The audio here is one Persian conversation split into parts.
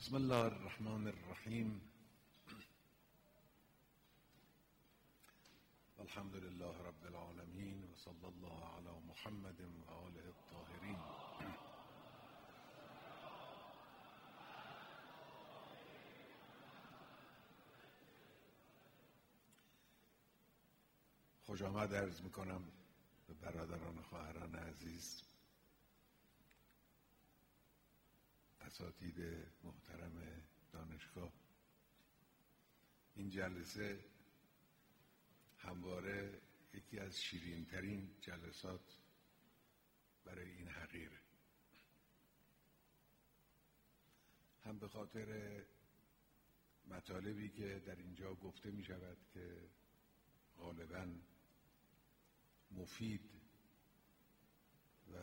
بسم الله الرحمن الرحیم. الحمد لله رب العالمین و صلی الله علی محمد و آله الطاهرین. خوش آمد عرض میکنم به برادران و خواهران عزیز، اساتید محترم دانشگاه. این جلسه همواره یکی از شیرین‌ترین جلسات برای این حقیره، هم به خاطر مطالبی که در اینجا گفته می شود که غالباً مفید و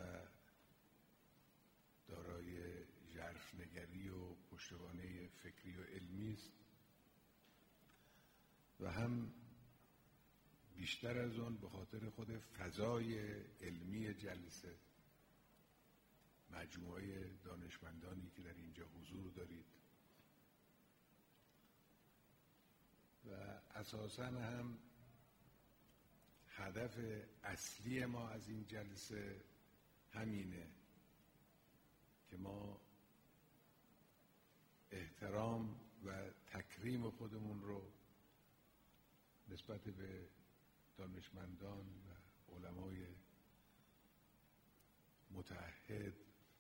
دارای ژرف‌نگری و پشتوانه فکری و علمی است، و هم بیشتر از آن به خاطر خود فضای علمی جلسه، مجموعه دانشمندانی که در اینجا حضور دارید و اساساً هم هدف اصلی ما از این جلسه همینه که ما احترام و تکریم خودمون رو نسبت به دانشمندان و علمای متعهد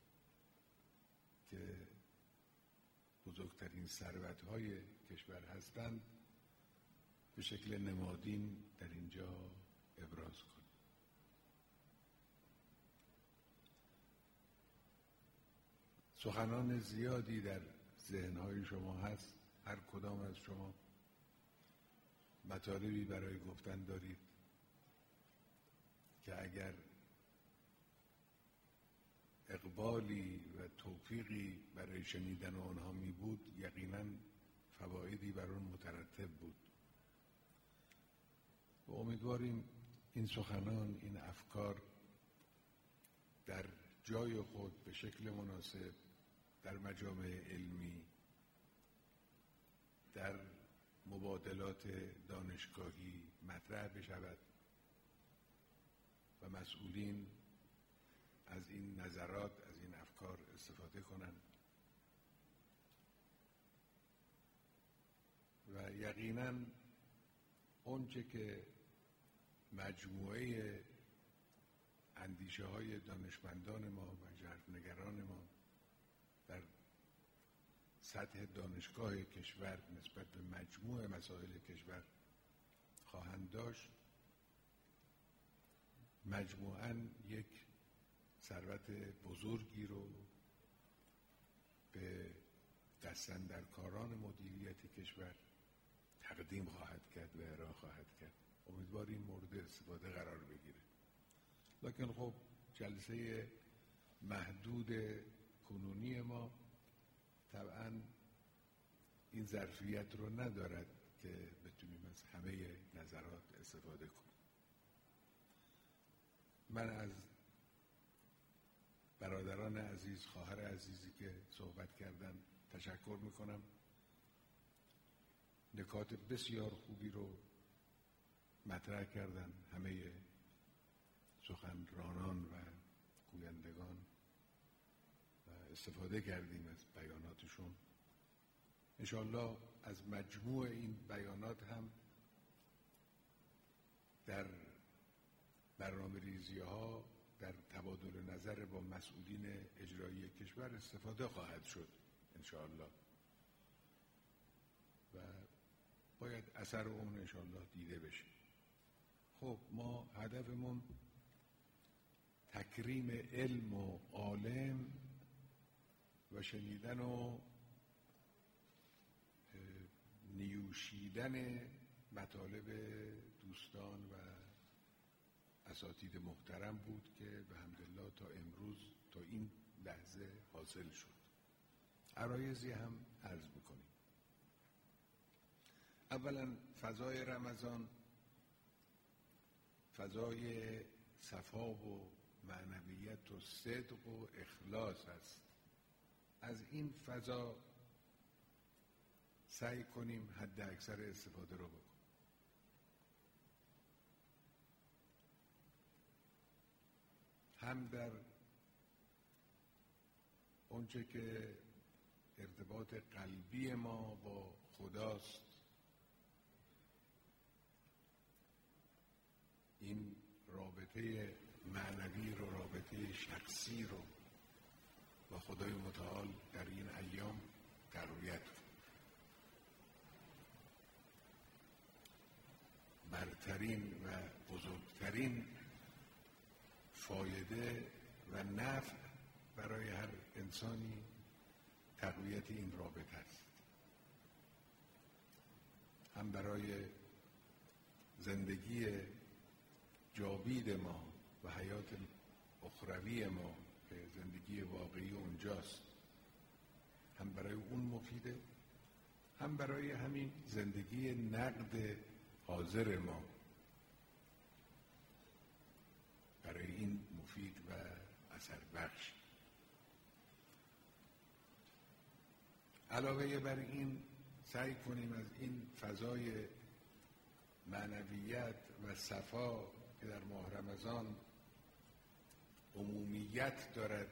که بزرگترین ثروت‌های کشور هستند به شکل نمادین در اینجا ابراز کنیم. سخنان زیادی در ذهن‌های شما هست، هر کدام از شما مطالبی برای گفتن دارید که اگر اقبالی و توفیقی برای شنیدن آنها می بود، یقیناً فوایدی بر آن مترتب بود و امیدواریم این سخنان، این افکار در جای خود به شکل مناسب در مجامع علمی، در مبادلات دانشگاهی مطرح بشود و مسئولین از این نظرات، از این افکار استفاده کنند و یقیناً اونچه که مجموعه اندیشه های دانشمندان ما و ژرف‌نگران ما در سطح دانشگاه کشور نسبت به مجموع مسائل کشور خواهند داشت، مجموعاً یک ثروت بزرگی رو به دستاندرکاران مدیریت کشور تقدیم خواهد کرد و ارائه خواهد کرد. امیدواریم مورد استفاده قرار بگیره. لکن خب جلسه محدود کنونی ما طبعاً این ظرفیت رو ندارد که بتونیم از همه نظرات استفاده کنیم. من از برادران عزیز، خواهر عزیزی که صحبت کردن تشکر میکنم. نکات بسیار خوبی رو مطرح کردن همه سخنرانان و گویندگان و استفاده کردیم از بیاناتشون. انشاءالله از مجموع این بیانات هم در برنامه‌ریزی ها، در تبادل نظر با مسئولین اجرایی کشور استفاده خواهد شد انشاءالله و باید اثر اون انشاءالله دیده بشه. خب ما هدفمون تکریم علم و عالم و شنیدن و نیوشیدن مطالب دوستان و اساتید محترم بود که به حمدالله تا امروز، تا این لحظه حاصل شد. عرایضی هم عرض میکنیم. اولا فضای رمضان فضای صفا و معنویت و صدق و اخلاص است. از این فضا سعی کنیم حد اکثر استفاده رو بکنیم. هم در اونچه که ارتباط قلبی ما با خداست، این رابطه معنوی رو، رابطه شخصی رو با خدای متعال در این ایام تقویت کنیم. برترین و بزرگترین فایده و نفع برای هر انسانی تقویت این رابطه است، هم برای زندگی جاوید ما و حیات اخروی ما که زندگی واقعی اونجاست، هم برای اون مفیده، هم برای همین زندگی نقد حاضر ما، برای این مفید و اثر بخش. علاوه بر این سعی کنیم از این فضای معنویت و صفا که در ماه رمضان عمومیت دارد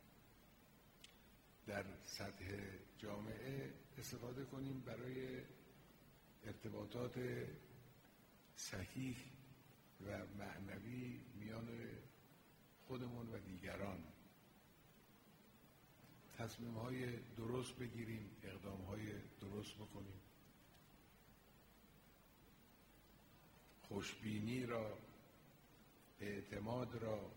در سطح جامعه استفاده کنیم برای ارتباطات صحیح و معنوی میان خودمون و دیگران، تصمیم‌های درست بگیریم، اقدام‌های درست بکنیم، خوشبینی را، اعتماد را،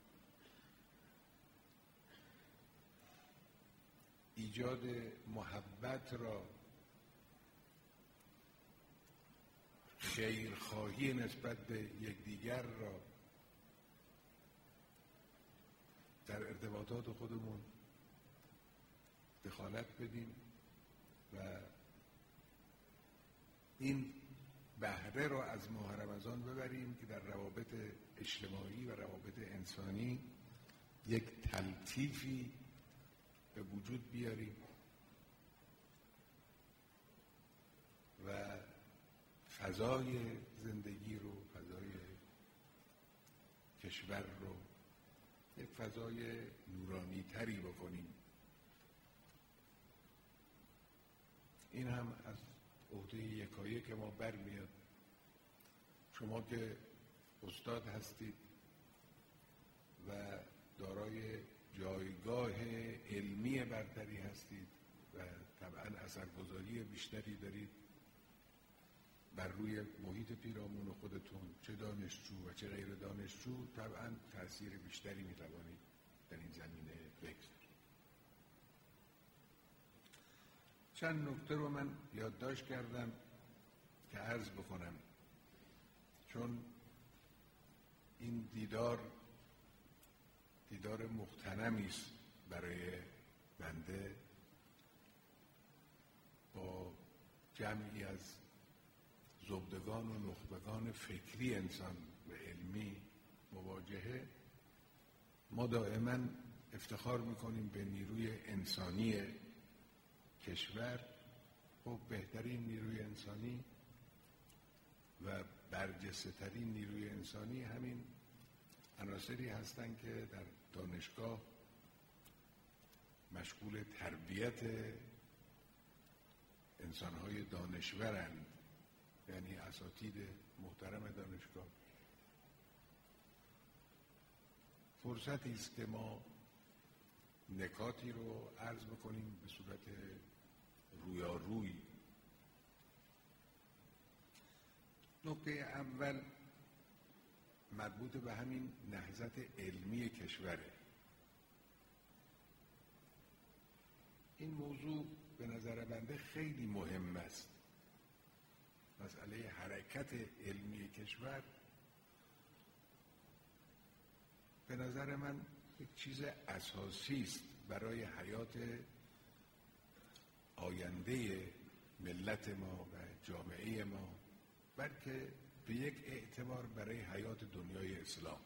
ایجاد محبت را، خیرخواهی نسبت به یکدیگر را در ارتباطات خودمون دخالت بدیم و این بهره را از ماه رمضان ببریم که در روابط اجتماعی و روابط انسانی یک تلطیفی به وجود بیاریم و فضای زندگی رو، فضای کشور رو یک فضای نورانی تری بکنیم. این هم از عهده یکایک ما برمیاد. شما که استاد هستید و دارای جایگاه علمی برتری هستید و طبعا اثرگذاری بیشتری دارید بر روی محیط پیرامون خودتون، چه دانشجو و چه غیر دانشجو، طبعا تأثیر بیشتری میتوانید در این زمینه بگذارید. چند نکته رو من یادداشت کردم که عرض بکنم، چون این دیدار مغتنمی است برای بنده با جمعی از زبدگان و نخبگان فکری انسان و علمی مواجهه. ما دائما افتخار میکنیم به نیروی انسانی کشور و بهترین نیروی انسانی و برجسته ترین نیروی انسانی همین عناصری هستند که در دانشگاه مشغول تربیت انسانهای دانشورند، یعنی اساتید محترم دانشگاه. فرصتی است که ما نکاتی رو عرض بکنیم به صورت رویاروی. نکته اول مربوط به همین نهضت علمی کشوره. این موضوع به نظر بنده خیلی مهم است. مسئله حرکت علمی کشور به نظر من یک چیز اساسی است برای حیات آینده ملت ما و جامعه ما، بلکه به یک اعتبار برای حیات دنیای اسلام.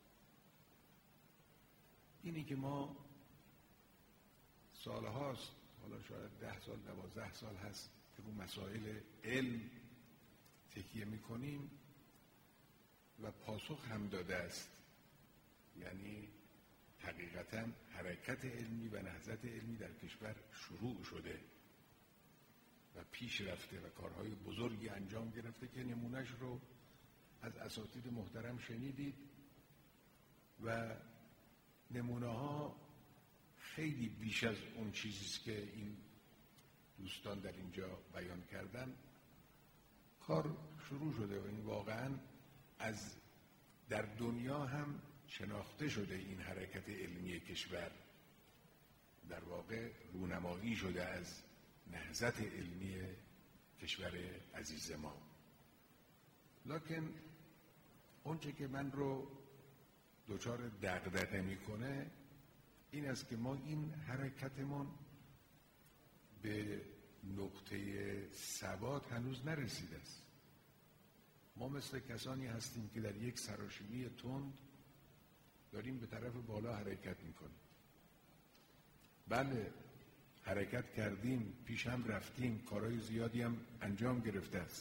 اینی که ما سالهاست حالا شاید 10 سال 12 سال هست که رو مسائل علم تکیه میکنیم و پاسخ هم داده است. یعنی حقیقتاً حرکت علمی و نهضت علمی در کشور شروع شده و پیش رفته و کارهای بزرگی انجام گرفته که نمونهش رو از اساتید محترم شنیدید و نمونه ها خیلی بیش از اون چیزیست که این دوستان در اینجا بیان کردن. کار شروع شده و این واقعاً از در دنیا هم شناخته شده. این حرکت علمی کشور در واقع رونمایی شده از نهضت علمی کشور عزیز ما. لکن اونچه که من رو دچار دغدغه میکنه این است که ما این حرکتمون به نقطه ثبات هنوز نرسیده است. ما مثل کسانی هستیم که در یک سراشیبی تند داریم به طرف بالا حرکت میکنیم. بله حرکت کردیم، پیش هم رفتیم، کارهای زیادی هم انجام گرفته است،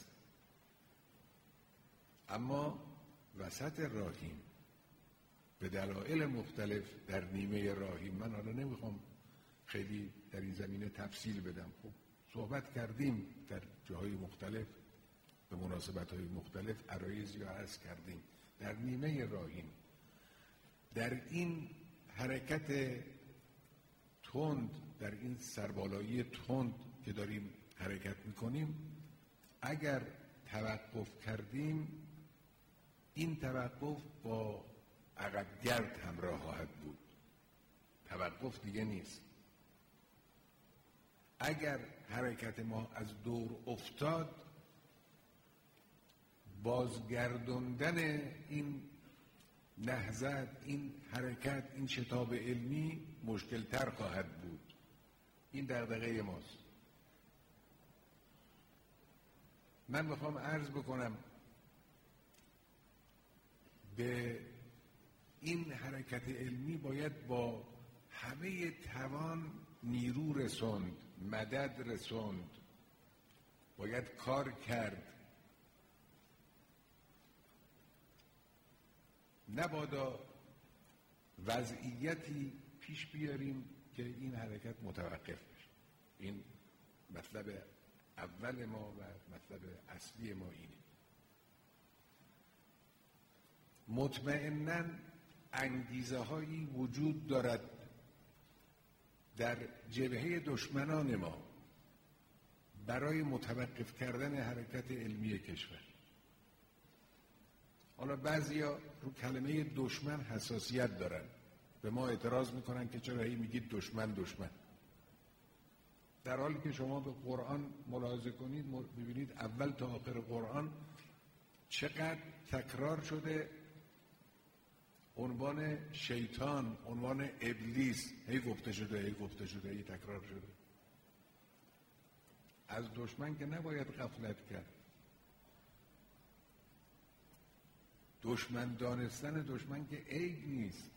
اما وسط راهیم به دلایل مختلف در نیمه راهیم. من حالا نمیخوام خیلی در این زمینه تفصیل بدم، خب صحبت کردیم در جاهای مختلف به مناسبت‌های مختلف عرایضی را عرض کردیم. در نیمه راهیم، در این حرکت تند، در این سربالایی تند که داریم حرکت میکنیم، اگر توقف کردیم این توقف با عقبگرد همراه خواهد بود، توقف دیگه نیست. اگر حرکت ما از دور افتاد، بازگردوندن این نهضت، این حرکت، این شتاب علمی مشکل‌تر خواهد بود. این دغدغه ماست. من میخوام عرض بکنم به این حرکت علمی باید با همه توان نیرو رسوند، مدد رسوند، باید کار کرد. نبادا وضعیتی پیش بیاریم که این حرکت متوقف بشه. این مطلب اول ما و مطلب اصلی ما اینه. مطمئناً انگیزه هایی وجود دارد در جبهه دشمنان ما برای متوقف کردن حرکت علمی کشور. حالا بعضیا رو کلمه دشمن حساسیت دارن، به ما اعتراض میکنن که چرا هی میگید دشمن دشمن، در حالی که شما به قرآن ملاحظه کنید ببینید اول تا آخر قرآن چقدر تکرار شده عنوان شیطان، عنوان ابلیس، هی گفته شده هی تکرار شده. از دشمن که نباید غفلت کرد. دشمن دانستن دشمن که عیب نیست.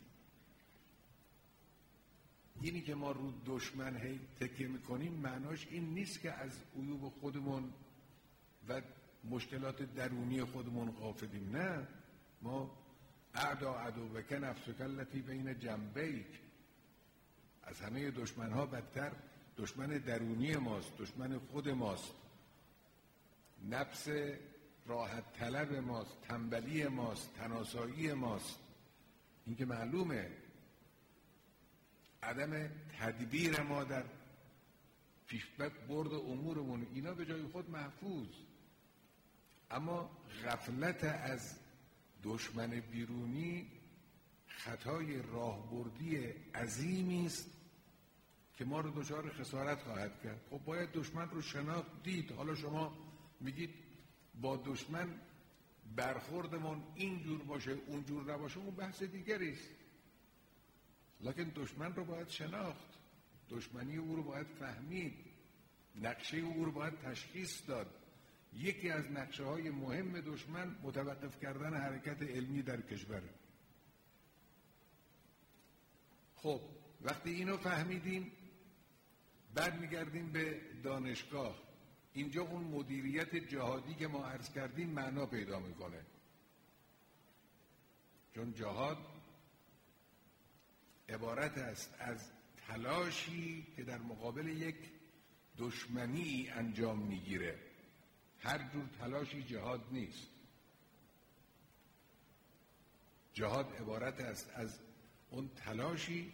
اینی که ما رو دشمن هی تکیه میکنیم معناش این نیست که از عیوب خودمون و مشکلات درونی خودمون غافلیم. نه، ما عدوک نفسک التی بین جنبیک، از همه دشمنها بدتر دشمن درونی ماست، دشمن خود ماست، نفس راحت طلب ماست، تنبلی ماست، تناسایی ماست. این که معلومه. عدم تدبیر ما در پیشبرد امورمون، اینا به جای خود محفوظ، اما غفلت از دشمن بیرونی خطای راهبردی عظیمی است که ما رو دچار خسارت خواهد کرد. خب باید دشمن رو شناخت دید. حالا شما میگید با دشمن برخوردمون اینجور باشه اونجور نباشه، اون بحث دیگری است. لکن دشمن رو باید شناخت، دشمنی او رو باید فهمید، نقشه او رو باید تشخیص داد. یکی از نقشه های مهم دشمن متوقف کردن حرکت علمی در کشور. خب وقتی اینو فهمیدیم برمیگردیم به دانشگاه. اینجا اون مدیریت جهادی که ما عرض کردیم معنا پیدا میکنه، چون جهاد عبارت است از تلاشی که در مقابل یک دشمنی انجام میگیره. هر جور تلاشی جهاد نیست. جهاد عبارت است از اون تلاشی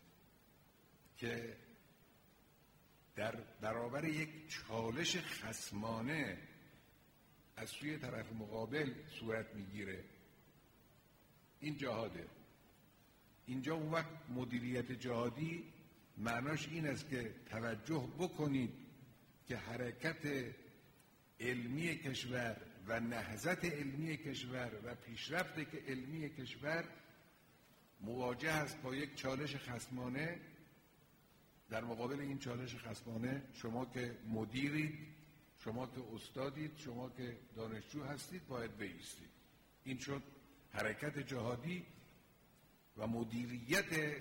که در برابر یک چالش خصمانه از سوی طرف مقابل صورت میگیره. این جهاده. اینجا اون وقت مدیریت جهادی معناش این است که توجه بکنید که حرکت علمی کشور و نهضت علمی کشور و پیشرفت علمی کشور مواجه است با یک چالش خصمانه. در مقابل این چالش خصمانه شما که مدیرید، شما که استادید، شما که دانشجو هستید باید بایستید. این شد حرکت جهادی و مدیریت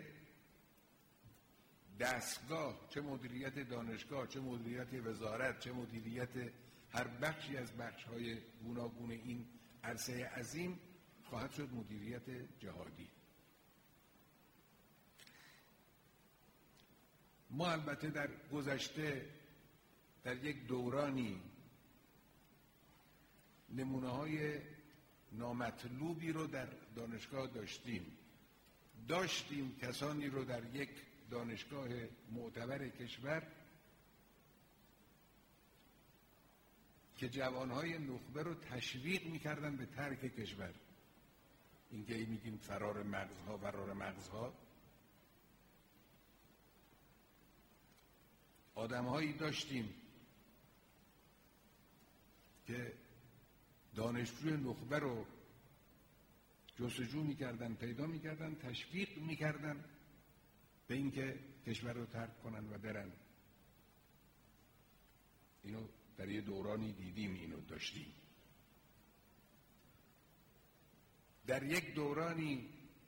دستگاه، چه مدیریت دانشگاه، چه مدیریت وزارت، چه مدیریت هر بخشی از بخش‌های گوناگون این عرصه عظیم خواهد شد مدیریت جهادی. ما البته در گذشته در یک دورانی نمونه‌های نامطلوبی رو در دانشگاه داشتیم کسانی رو در یک دانشگاه معتبر کشور که جوانهای نخبه رو تشویق می‌کردن به ترک کشور. این که میگیم فرار مغزها. آدم‌هایی داشتیم که دانشجوی نخبه رو جستجو می‌کردن، پیدا می‌کردن، تشویق می‌کردن به اینکه کشور رو ترک کنن و برن. اینو در یه دورانی دیدیم، اینو داشتیم. در یک دورانی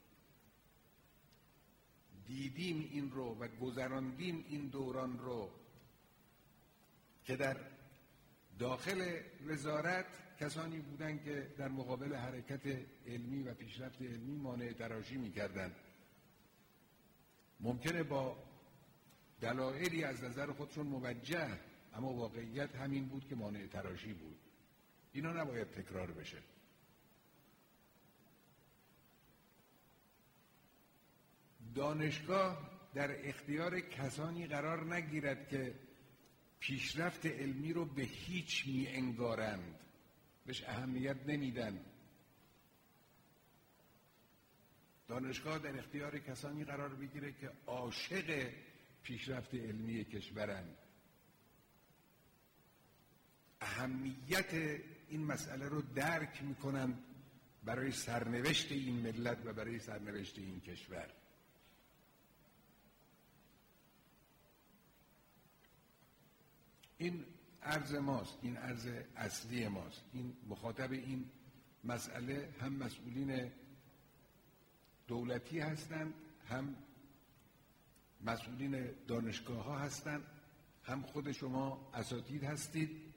دیدیم این رو و گذراندیم این دوران رو که در داخل وزارت کسانی بودن که در مقابل حرکت علمی و پیشرفت علمی مانع تراشی می‌کردند. ممکنه با دلایلی از نظر خودشون موجه، اما واقعیت همین بود که مانع تراشی بود. اینا نباید تکرار بشه. دانشگاه در اختیار کسانی قرار نگیرد که پیشرفت علمی رو به هیچ می انگارند، بهش اهمیت نمیدن. دانشگاه در اختیار کسانی قرار بگیره که عاشق پیشرفت علمی کشورند، اهمیت این مسئله رو درک میکنن برای سرنوشت این ملت و برای سرنوشت این کشور. این عرض ماست، این عرض اصلی ماست. این مخاطب این مسئله هم مسئولین دولتی هستند، هم مسئولین دانشگاه ها هستند، هم خود شما اساتید هستید.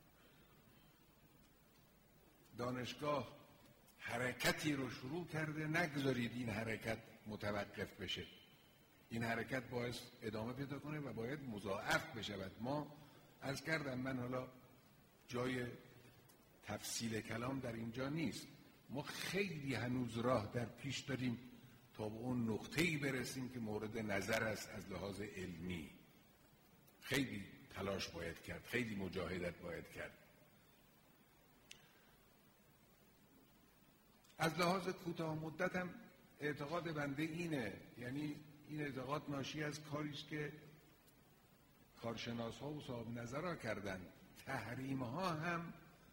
دانشگاه حرکتی رو شروع کرده، نگذارید این حرکت متوقف بشه. این حرکت باعث ادامه پیدا کنه و باید مضاعف بشود. ما عرض کردم، من حالا جای تفصیل کلام در اینجا نیست، ما خیلی هنوز راه در پیش داریم تا به اون نقطه‌ای برسیم که مورد نظر است. از لحاظ علمی خیلی تلاش باید کرد، خیلی مجاهدت باید کرد. از لحاظ کوتاه مدت هم اعتقاد بنده اینه، یعنی این اعتقاد ناشی از کاری است که کارشناس‌ها و صاحب نظرها کردن. تحریم‌ها هم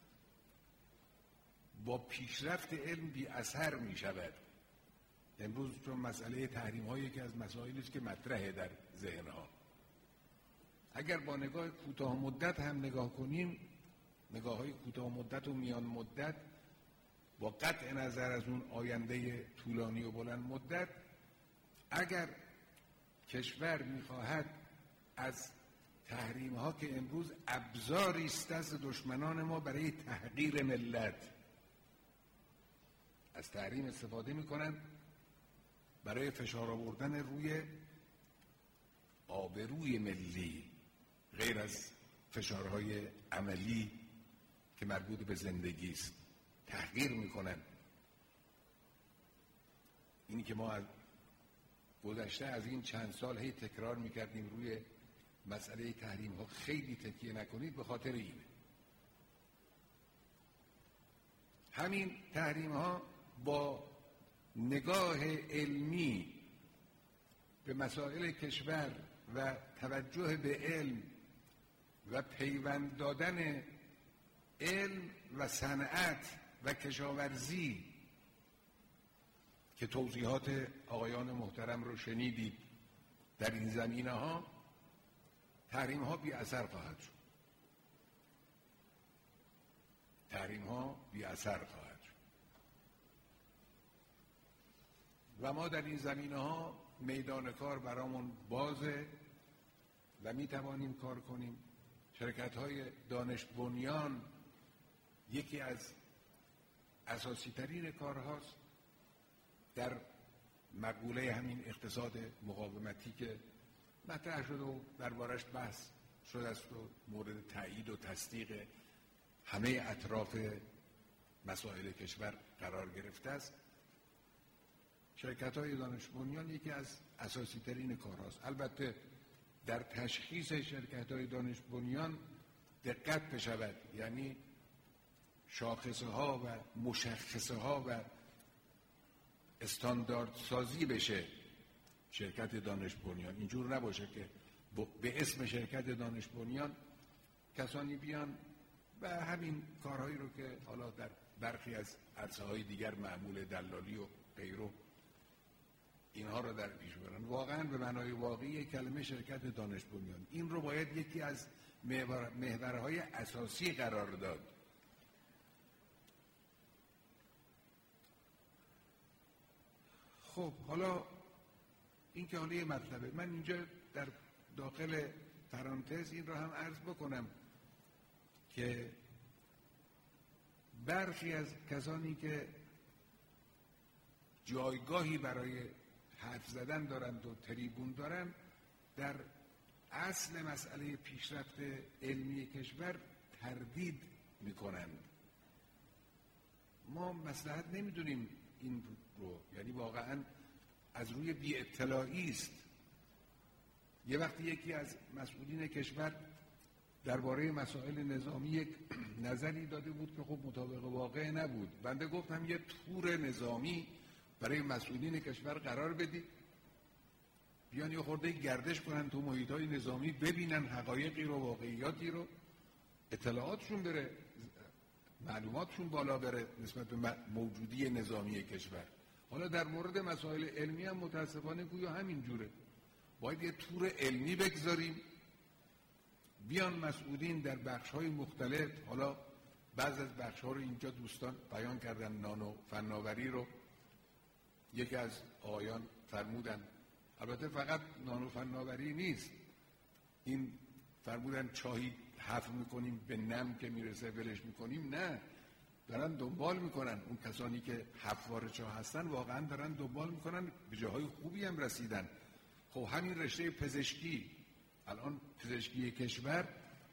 با پیشرفت علم بی اثر می شود. امروز چون مسئله تحریم‌ها یکی از مسائلی است که مطرحه در ذهن‌ها، اگر با نگاه کوتاه مدت هم نگاه کنیم، نگاه‌های کوتاه مدت و میان مدت، با قطع نظر از اون آینده طولانی و بلند مدت، اگر کشور می‌خواهد از تحریم ها که امروز ابزاری است از دشمنان ما برای تحقیر ملت. از تحریم استفاده میکنن برای فشار آوردن روی آبروی ملی، غیر از فشارهای عملی که مربوط به زندگی است. تحقیر میکنن. اینی که ما از گذشته از این چند سال هی تکرار میکردیم روی مسئله تحریم ها خیلی تکیه نکنید، به خاطر اینه. همین تحریم ها با نگاه علمی به مسائل کشور و توجه به علم و پیوند دادن علم و صنعت و کشاورزی که توضیحات آقایان محترم رو شنیدید در این زمینه ها، تحریم ها بی اثر خواهد شد. تحریم ها بی اثر خواهد شد و ما در این زمینه ها میدان کار برامون بازه و می توانیم کار کنیم. شرکت های دانش بنیان یکی از اساسی ترین کارهاست در مقوله همین اقتصاد مقاومتی که مطرح شده و دربارش بحث شده است و مورد تایید و تصدیق همه اطراف مسائل کشور قرار گرفته است. شرکت های دانش بنیان یکی از اساسی ترین کارهاست. البته در تشخیص شرکت های دانش بنیان دقت بشود، یعنی شاخصه ها و مشخصه ها و استاندارد سازی بشه شرکت دانش بنیان. اینجور نباشه که به اسم شرکت دانش بنیان کسانی بیان و همین کارهایی رو که حالا در برخی از عرصه‌های دیگر معمول دلالی و غیره اینها رو در پیش برن. واقعا به معنای واقعی کلمه شرکت دانش بنیان این رو باید یکی از محورهای اساسی قرار داد. خب حالا این که حالا یه مطلبه. من اینجا در داخل پرانتز این رو هم عرض بکنم که برخی از کسانی که جایگاهی برای حرف زدن دارند و تریبون دارند در اصل مسئله پیشرفت علمی کشور تردید میکنند. ما مصلحت نمیدونیم این رو، یعنی واقعا از روی بی اطلاعی است. یه وقتی یکی از مسئولین کشور درباره مسائل نظامی یک نظری داده بود که خب مطابق واقع نبود. بنده گفتم یه تور نظامی برای مسئولین کشور قرار بدید، بیان یه خورده گردش کنن تو محیط‌های نظامی، ببینن حقایقی رو، واقعیاتی رو، اطلاعاتشون بره، معلوماتشون بالا بره نسبت به موجودی نظامی کشور. حالا در مورد مسائل علمی هم متاسفانه گویا همین جوره. باید یه تور علمی بگذاریم، بیان مسئولین در بخش‌های مختلف، حالا بعض از بخش‌ها رو اینجا دوستان بیان کردن، نانو فناوری رو یکی از آقایان فرمودن. البته فقط نانو فناوری نیست، این فرمودن چاهی حفر میکنیم به نم که میرسه ولش میکنیم، نه، دارن دنبال میکنن. اون کسانی که حفار چاه هستن واقعا دارن دنبال میکنن، به جاهای خوبی هم رسیدن. خب همین رشته پزشکی، الان پزشکی کشور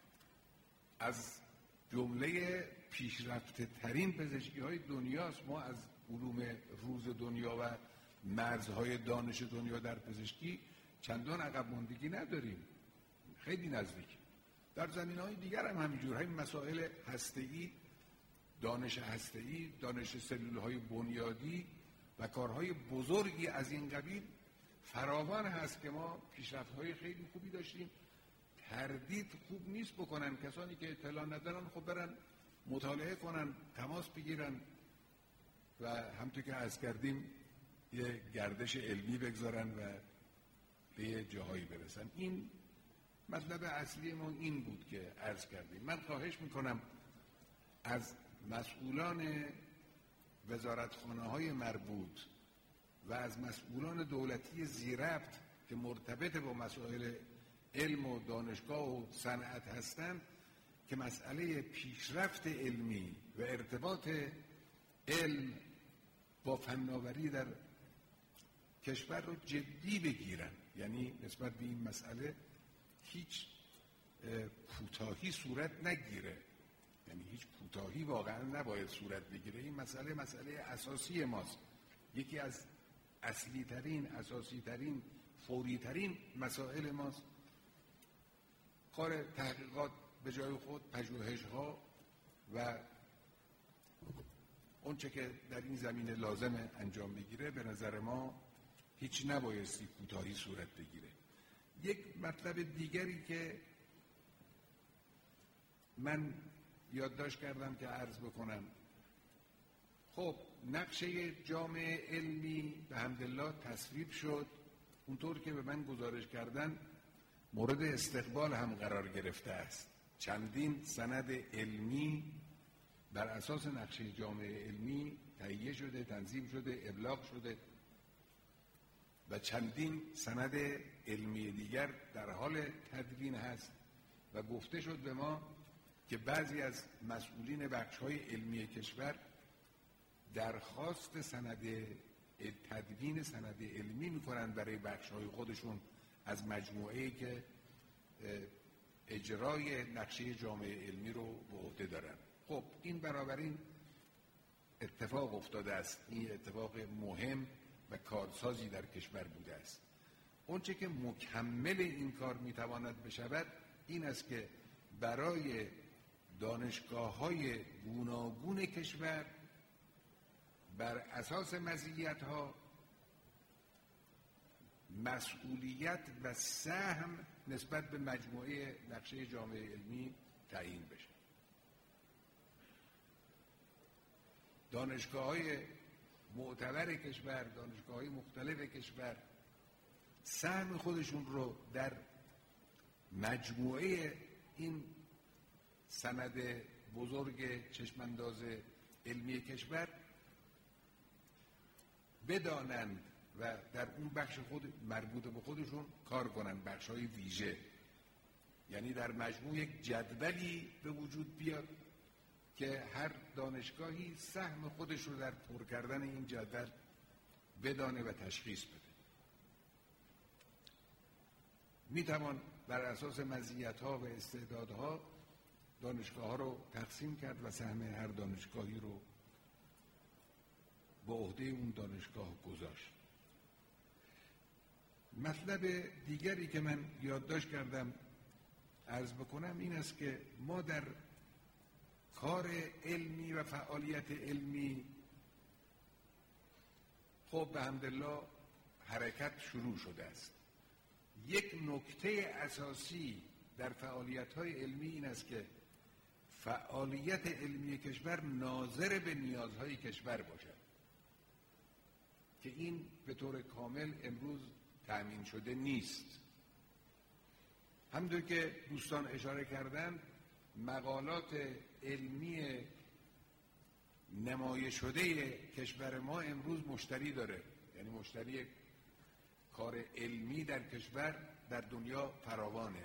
از جمله پیشرفته ترین پزشکی های دنیاست. ما از علوم روز دنیا و مرزهای دانش دنیا در پزشکی چندان عقب ماندگی نداریم، خیلی نزدیک. در زمینه‌های دیگر هم همینجور، همین مسائل هسته‌ای، دانش هسته‌ای، دانش سلول‌های بنیادی و کارهای بزرگی از این قبیل فراوان هست که ما پیشرفت‌های خیلی خوبی داشتیم. تردید خوب نیست بکنن، کسانی که اطلاع ندارن خب برن مطالعه کنن، تماس بگیرن و همونطور که عرض کردیم یه گردش علمی بگذارن و به یه جاهایی برسن. این مطلب اصلی ما این بود که عرض کردیم. من خواهش میکنم از مسئولان وزارتخانه‌های مربوط و از مسئولان دولتی ذی‌ربط که مرتبط با مسائل علم و دانشگاه و صنعت هستند که مسئله پیشرفت علمی و ارتباط علم با فناوری در کشور رو جدی بگیرن. یعنی نسبت به این مسئله هیچ کوتاهی صورت نگیره، یعنی هیچ کوتاهی واقعا نباید صورت بگیره. این مسئله اساسی ماست، یکی از اصلی ترین، اساسی ترین، فوری ترین مسائل ماست. کار تحقیقات به جای خود، پژوهش‌ها و اونچه که در این زمینه لازم انجام بگیره، به نظر ما هیچ نبایستی کوتاهی صورت بگیره. یک مطلب دیگری که من یادداشت کردم که عرض بکنم، خب نقشه جامعه علمی به حمدالله تصویب شد، اونطور که به من گزارش کردن مورد استقبال هم قرار گرفته است. چندین سند علمی بر اساس نقشه جامعه علمی تهیه شده، تنظیم شده، ابلاغ شده و چندین سند علمی دیگر در حال تدوین هست و گفته شد به ما که بعضی از مسئولین بخش‌های علمی کشور درخواست تدوین سند علمی می‌کنند برای بخش‌های خودشون از مجموعه‌ای که اجرای نقشه جامعه علمی رو به عهده دارن. خب این بنابراین اتفاق افتاده است، این اتفاق مهم و کارسازی در کشور بوده است. اونچه که مکمل این کار میتواند بشود این است که برای دانشگاه‌های گوناگون کشور بر اساس مزیت‌ها مسئولیت و سهم نسبت به مجموعه نقشه جامعه علمی تعیین بشه. دانشگاه‌های معتبر کشور، دانشگاه‌های مختلف کشور سهم خودشون رو در مجموعه این سند بزرگ چشمانداز علمی کشور بدانند و در اون بخش خود مربوط به خودشون کار کنند، بخش‌های ویژه. یعنی در مجموع یک جدولی به وجود بیاد که هر دانشگاهی سهم خودش رو در پر کردن این جدول بدانه و تشخیص بده. میتوان بر اساس مزیت‌ها و استعدادها دانشگاه‌ها رو تقسیم کرد و سهم هر دانشگاهی رو به عهده اون دانشگاه گذاشت. مطلب دیگری که من یادداشت کردم عرض بکنم این است که ما در کار علمی و فعالیت علمی خب به حمدالله حرکت شروع شده است. یک نکته اساسی در فعالیت‌های علمی این است که فعالیت علمی کشور ناظر به نیازهای کشور باشد که این به طور کامل امروز تأمین شده نیست. همونطور که دوستان اشاره کردن مقالات علمی نمایش شده کشور ما امروز مشتری داره، یعنی مشتری کار علمی در کشور در دنیا فراوانه.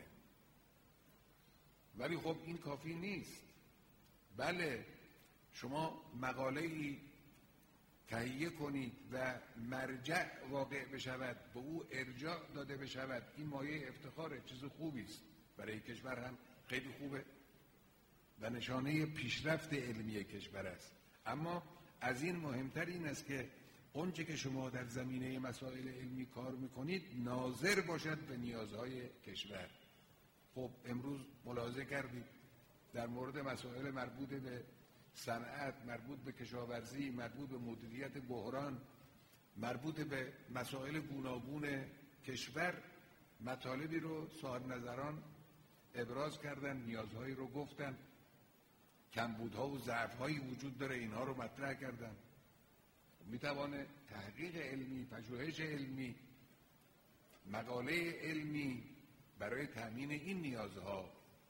ولی خب این کافی نیست. بله شما مقاله‌ای تهیه کنید و مرجع واقع بشود، به او ارجاع داده بشود، این مایه افتخاره، چیز خوبی است، برای کشور هم خیلی خوبه و نشانه پیشرفت علمی کشور است. اما از این مهمتر این است که اونچه که شما در زمینه مسائل علمی کار میکنید ناظر باشد به نیازهای کشور. خب امروز ملاحظه کردید در مورد مسائل مربوط به صنعت، مربوط به کشاورزی، مربوط به مدیریت بحران، مربوط به مسائل گوناگون کشور مطالبی رو صاحب نظران ابراز کردن، نیازهایی رو گفتن، کمبودها و ضعف‌هایی وجود داره اینها رو مطرح کردن. میتوانه تحقیق علمی، پژوهش علمی، مقاله علمی برای تامین این نیازها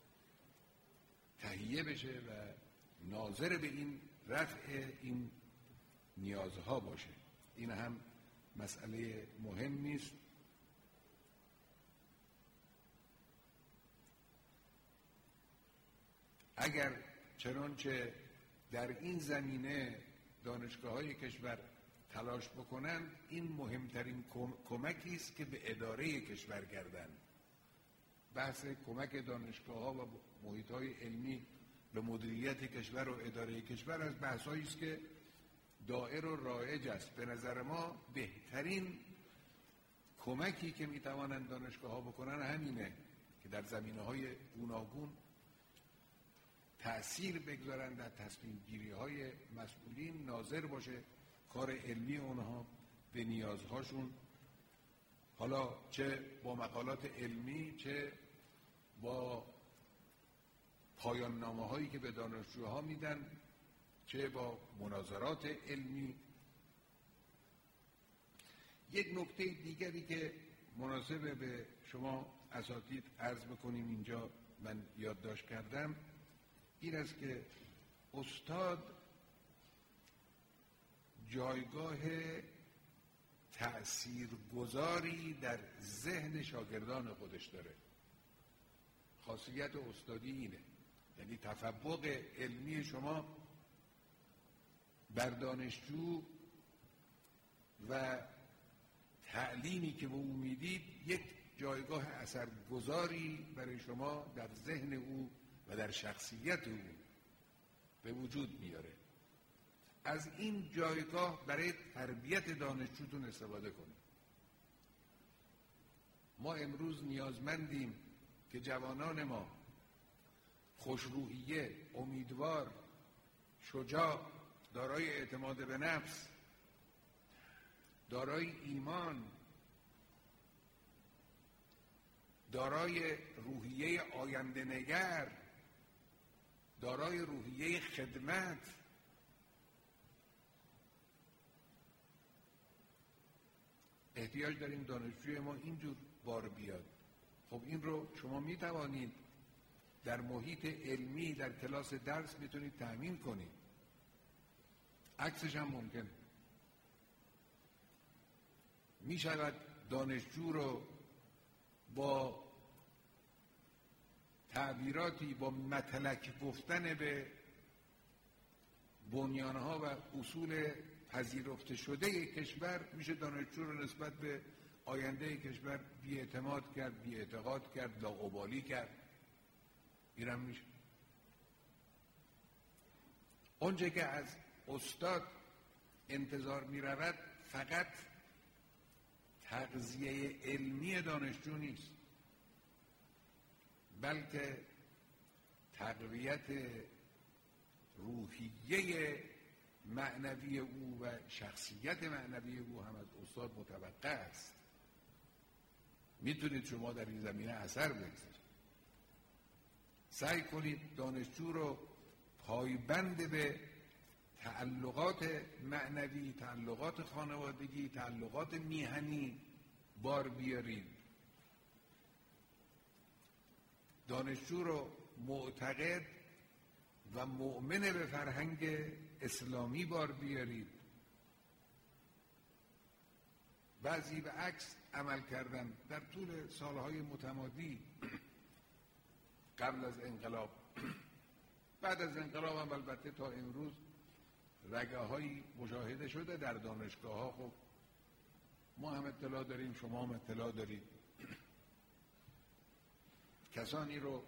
تهیه بشه و ناظر به این رفع این نیازها باشه. این هم مسئله مهمی است. اگر چنانچه در این زمینه دانشگاه‌های کشور تلاش بکنند، این مهمترین کمکی است که به اداره کشور گردند. بحث کمک دانشگاه‌ها و محیط‌های علمی به مدیریت کشور و اداره کشور از بحث‌هایی است که دائر و رایج است. به نظر ما بهترین کمکی که می‌توانند دانشگاه‌ها بکنن همینه که در زمینه‌های گوناگون تأثیر بگذارن در تصمیم گیری های مسئولین، ناظر باشه کار علمی اونها به نیازهاشون، حالا چه با مقالات علمی چه با پایان نامه هایی که به دانشجوها میدن، چه با مناظرات علمی. یک نکته دیگری که مناسبه به شما اساتید عرض بکنیم اینجا من یادداشت کردم این است که استاد جایگاه تأثیرگذاری در ذهن شاگردان خودش داره. خاصیت استادی اینه، یعنی تفوق علمی شما بر دانشجو و تعلیمی که به او میدید یک جایگاه اثرگذاری برای شما در ذهن او و در شخصیت او به وجود میاره. از این جایگاه برای تربیت دانشجوتون استفاده کنید. ما امروز نیازمندیم که جوانان ما خوشروحیه، امیدوار، شجاع، دارای اعتماد به نفس، دارای ایمان، دارای روحیه آینده نگر، دارای روحیه خدمت، احتیاج داریم دانشجوی ما اینجور بار بیاد. خب این رو شما می توانید در محیط علمی در کلاس درس میتونید تأمین کنید. عکسش هم ممکنه. می شود دانشجو رو با تعبیراتی، با متلک گفتن به بنیانها و اصول پذیرفته شده کشور، میشه دانشجو رو نسبت به آینده کشور بی‌اعتماد کرد، بی‌اعتقاد کرد، لاابالی کرد. اینم میشه. اونچه که از استاد انتظار میرود فقط تغذیه علمی دانشجو نیست، بلکه تقویت روحیه معنوی او و شخصیت معنوی او هم از استاد متوقع است. میتونید شما در این زمینه اثر بگذارید. سعی کنید دانشجو رو پایبند به تعلقات معنوی، تعلقات خانوادگی، تعلقات میهنی بار بیارید. دانشجو رو معتقد و مؤمن به فرهنگ اسلامی بار بیارید. بعضی به عکس عمل کردن در طول سالهای متمادی قبل از انقلاب، بعد از انقلاب هم البته تا امروز رگه هایی مشاهده شده در دانشگاه ها. خب ما هم اطلاع داریم، شما هم اطلاع دارید. کسانی رو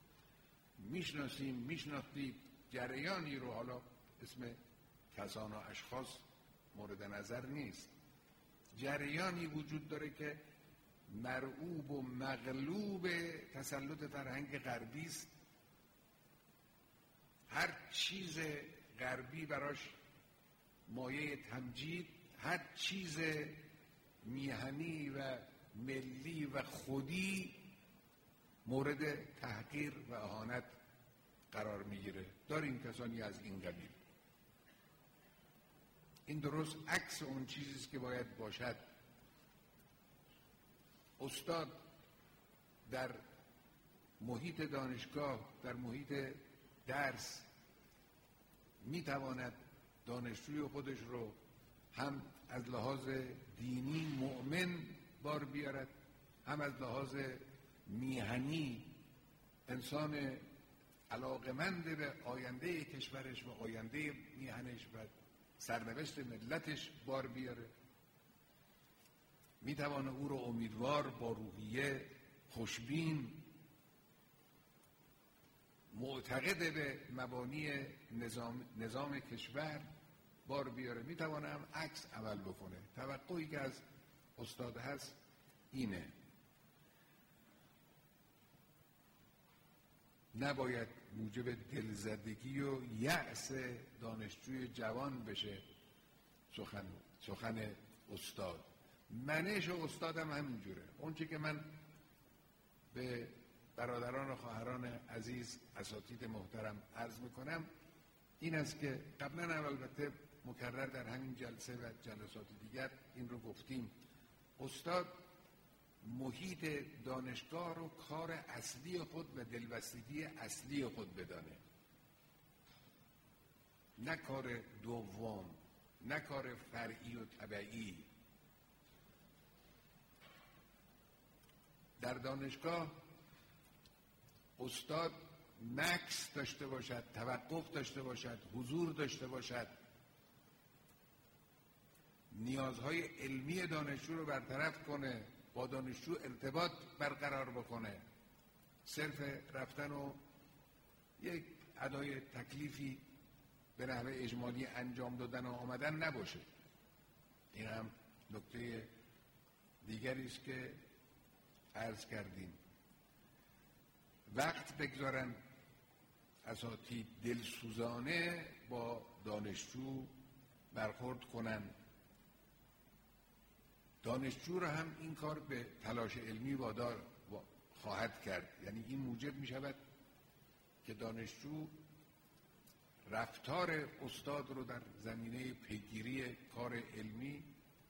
میشناختید، جریانی رو، حالا اسم کسان و اشخاص مورد نظر نیست، جریانی وجود داره که مرعوب و مغلوب تسلط فرهنگ غربی است. هر چیز غربی براش مایه تمجید، هر چیز میهنی و ملی و خودی مورد تحقیر و اهانت قرار میگیره. داریم کسانی از این قبیل. این درست عکس اون چیزیست که باید باشد. استاد در محیط دانشگاه، در محیط درس میتواند دانشجوی خودش رو هم از لحاظ دینی مؤمن بار بیارد، هم از لحاظ میهنی انسان علاقمند به آینده کشورش و آینده میهنش و سرنوشت ملتش بار بیاره، میتوانه او رو امیدوار، با روحیه خوشبین، معتقد به مبانی نظام کشور بار بیاره، میتوانه هم عکس عمل بکنه. توقعی که از استاد هست اینه. نباید موجب دلزدگی و یأس دانشجوی جوان بشه سخن استاد. منش استادم همینجوره. اون چی که من به برادران و خواهران عزیز، اساتید محترم عرض میکنم این است که قبلا البته مکرر در همین جلسه و جلسات دیگر این رو گفتیم، استاد محیط دانشگاه رو کار اصلی خود و دلبستگی اصلی خود بدانه، نه کار دوم، نه کار فرعی و تبعی. در دانشگاه استاد مکث داشته باشد، توقف داشته باشد، حضور داشته باشد، نیازهای علمی دانشجو رو برطرف کنه، با دانشجو ارتباط برقرار بکنه، صرف رفتن و یک ادای تکلیفی به نحوه اجمالی انجام دادن و آمدن نباشه. این هم نکته دیگری است که عرض کردیم. وقت بگذارن اساتید دلسوزانه با دانشجو برخورد کنن. دانشجو را هم این کار به تلاش علمی وادار خواهد کرد. یعنی این موجب می شود که دانشجو رفتار استاد رو در زمینه پیگیری کار علمی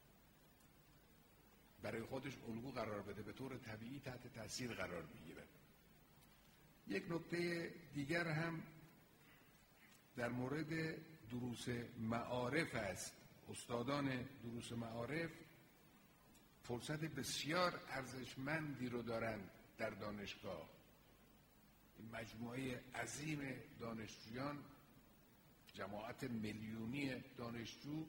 برای خودش الگو قرار بده، به طور طبیعی تحت تاثیر قرار میگیره. یک نکته دیگر هم در مورد دروس معارف است. استادان دروس معارف فرصت بسیار ارزشمندی رو دارند در دانشگاه. مجموعه عظیم دانشجویان، جماعت میلیونی دانشجو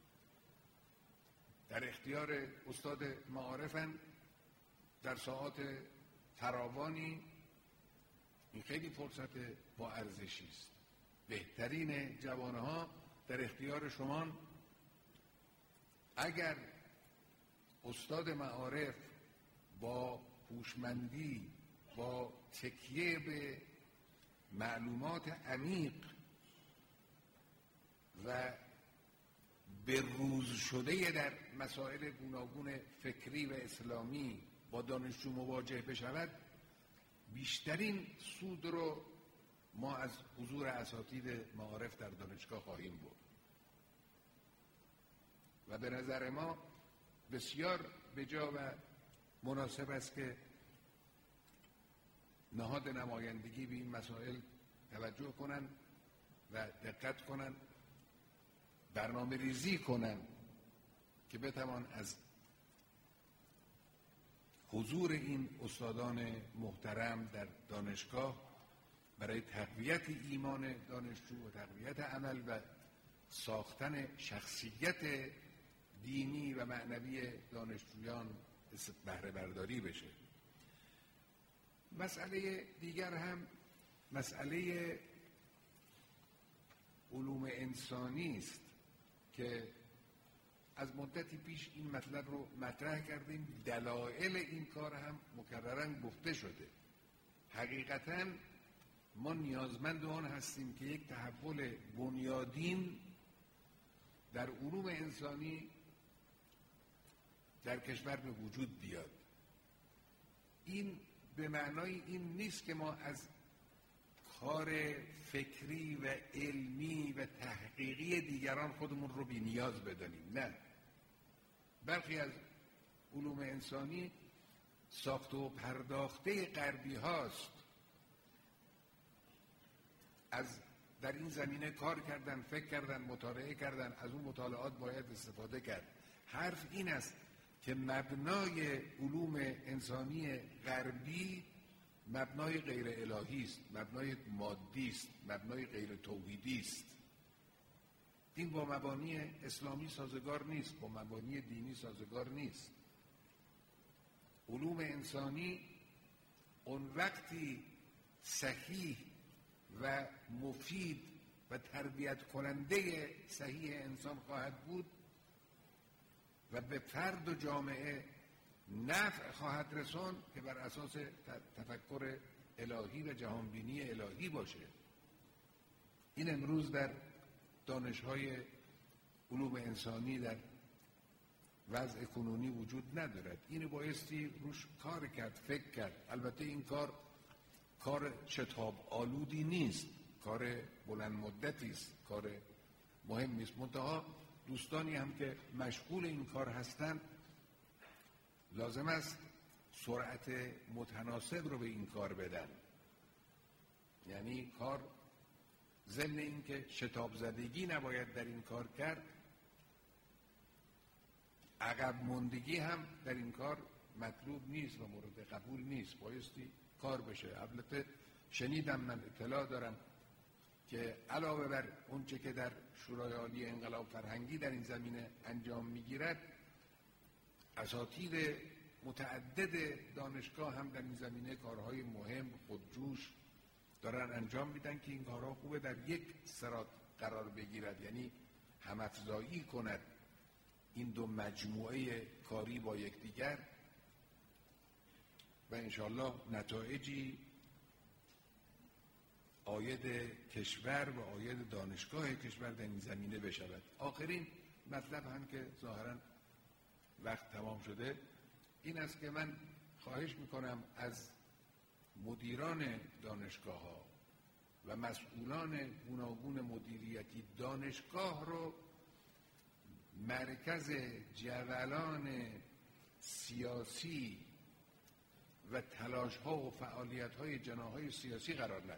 در اختیار استاد معارفن در ساعات فراوانی. این خیلی فرصت با ارزشی است. بهترین جوانها در اختیار شما. اگر استاد معارف با هوشمندی، با تکیه به معلومات عمیق و به روز شده در مسائل گوناگون فکری و اسلامی با دانشجو مواجه بشود، بیشترین سود رو ما از حضور اساتید معارف در دانشگاه خواهیم برد. و به نظر ما بسیار بجا و مناسب است که نهاد نمایندگی به این مسائل توجه کنند و دقت کنند، برنامه ریزی کنند که بتوان از حضور این استادان محترم در دانشگاه برای تقویت ایمان دانشجو و تقویت عمل و ساختن شخصیت دینی و معنوی دانشجویان بهره برداری بشه. مسئله دیگر هم مسئله علوم انسانی است که از مدتی پیش این مطلب رو مطرح کردیم. دلایل این کار هم مکرراً گفته شده. حقیقتاً ما نیازمند آن هستیم که یک تحول بنیادین در علوم انسانی در کشور به وجود بیاد. این به معنای این نیست که ما از کار فکری و علمی و تحقیقی دیگران خودمون رو بی نیاز بدانیم. نه، برخی از علوم انسانی ساخته و پرداخته غربی هاست. در این زمینه کار کردن، فکر کردن، مطالعه کردن، از اون مطالعات باید استفاده کرد. حرف این است که مبنای علوم انسانی غربی مبنای غیر الهی است، مبنای مادی است، مبنای غیر توحیدی است. دین با مبانی اسلامی سازگار نیست، با مبانی دینی سازگار نیست. علوم انسانی اون وقتی صحیح و مفید و تربیت کننده صحیح انسان خواهد بود و به فرد و جامعه نفع خواهد رساند که بر اساس تفکر الهی و جهانبینی الهی باشه. این امروز در دانش‌های علوم انسانی در وضع کنونی وجود ندارد. اینو بایستی روش کار کرد، فکر کرد. البته این کار شتاب آلودی نیست، کار بلند مدتی است، کار مهمی است. منتها دوستانی هم که مشغول این کار هستند لازم است سرعت متناسب رو به این کار بدن. یعنی کار ضمن این که شتاب زدگی نباید در این کار کرد، عقب ماندگی هم در این کار مطلوب نیست و مورد قبول نیست. بایستی کار بشه. البته شنیدم، من اطلاع دارم که علاوه بر اون چه که در شورای عالی انقلاب فرهنگی در این زمینه انجام میگیرد، اساتید متعدد دانشگاه هم در این زمینه کارهای مهم خودجوش دارن انجام میدن که این کارها خوبه در یک سرات قرار بگیرد، یعنی هم‌افزایی کند این دو مجموعه کاری با یکدیگر و انشالله نتایجی عاید کشور و عاید دانشگاه کشور در این زمینه بشود. آخرین مطلب هم که ظاهراً وقت تمام شده این است که من خواهش میکنم از مدیران دانشگاه ها و مسئولان گوناگون مدیریتی دانشگاه رو مرکز جولان سیاسی و تلاش ها و فعالیت های جناح‌های سیاسی قرار ندید.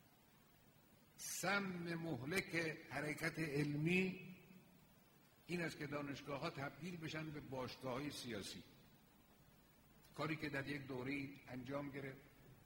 سم مهلک حرکت علمی این است که دانشگاه ها تبدیل بشن به باشگاه های سیاسی. کاری که در یک دوره‌ای انجام گرفت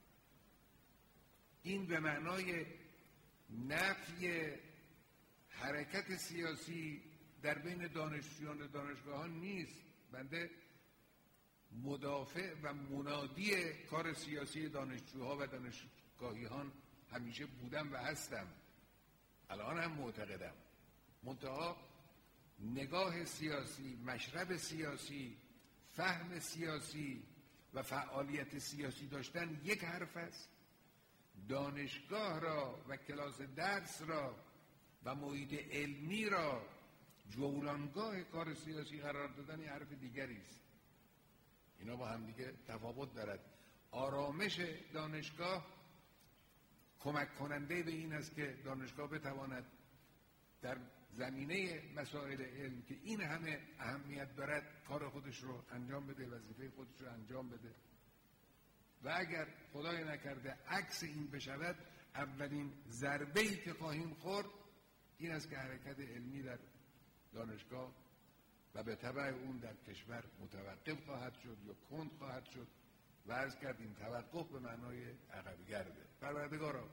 این به معنای نفی حرکت سیاسی در بین دانشجویان دانشگاه ها نیست. بنده مدافع و منادی کار سیاسی دانشجوها و دانشگاهیان همیشه بودم و هستم، الان هم معتقدم. منتها نگاه سیاسی، مشرب سیاسی، فهم سیاسی و فعالیت سیاسی داشتن یک حرف است. دانشگاه را و کلاس درس را و محیط علمی را جولانگاه کار سیاسی قرار دادن یه حرف دیگری است. اینا با هم دیگه تفاوت دارد. آرامش دانشگاه کمک کننده به این است که دانشگاه بتواند در زمینه مسائل علم که این همه اهمیت دارد کار خودش رو انجام بده، وظیفه خودش رو انجام بده. و اگر خدای نکرده عکس این بشود، اولین ضربه‌ای که خواهیم خورد این است که حرکت علمی در دانشگاه و به تبع اون در کشور متوقف خواهد شد یا کند خواهد شد و عرض کرد این توقف به معنای عقب گرده. پروردگارا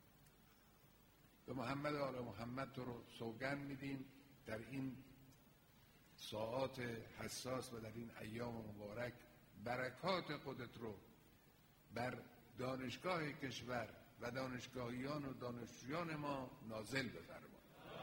به محمد و آل محمد تو رو سوگند میدیم در این ساعات حساس و در این ایام مبارک برکات خودت رو بر دانشگاه کشور و دانشگاهیان و دانشجویان ما نازل بفرما.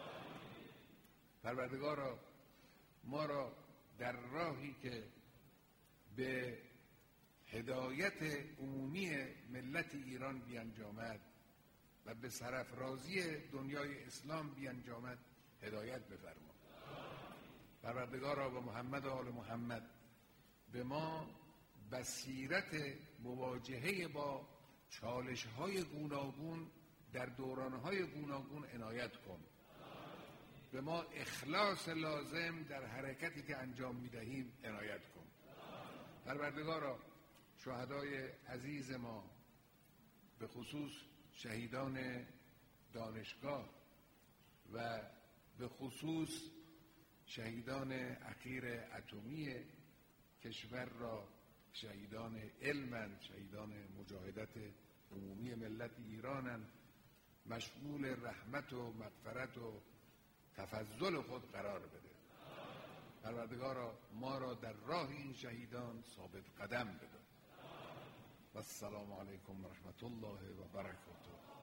پروردگارا ما را در راهی که به هدایت عمومی ملت ایران بیانجامد و به سرافرازی دنیای اسلام بیانجامد هدایت بفرما. پروردگارا به محمد و آل محمد به ما بصیرت مواجهه با چالش‌های گوناگون در دوران‌های گوناگون عنایت کن. به ما اخلاص لازم در حرکتی که انجام می‌دهیم عنایت کن. پروردگارا شهدای عزیز ما به خصوص شهیدان دانشگاه و به خصوص شهیدان اخیر اتمی کشور را شهیدان علمن، شهیدان مجاهدت عمومی ملت ایرانن، مشمول رحمت و مغفرت و تفضل خود قرار بده. پروردگارا ما را در راه این شهیدان ثابت قدم بده. و السلام علیکم و رحمت الله و برکاته.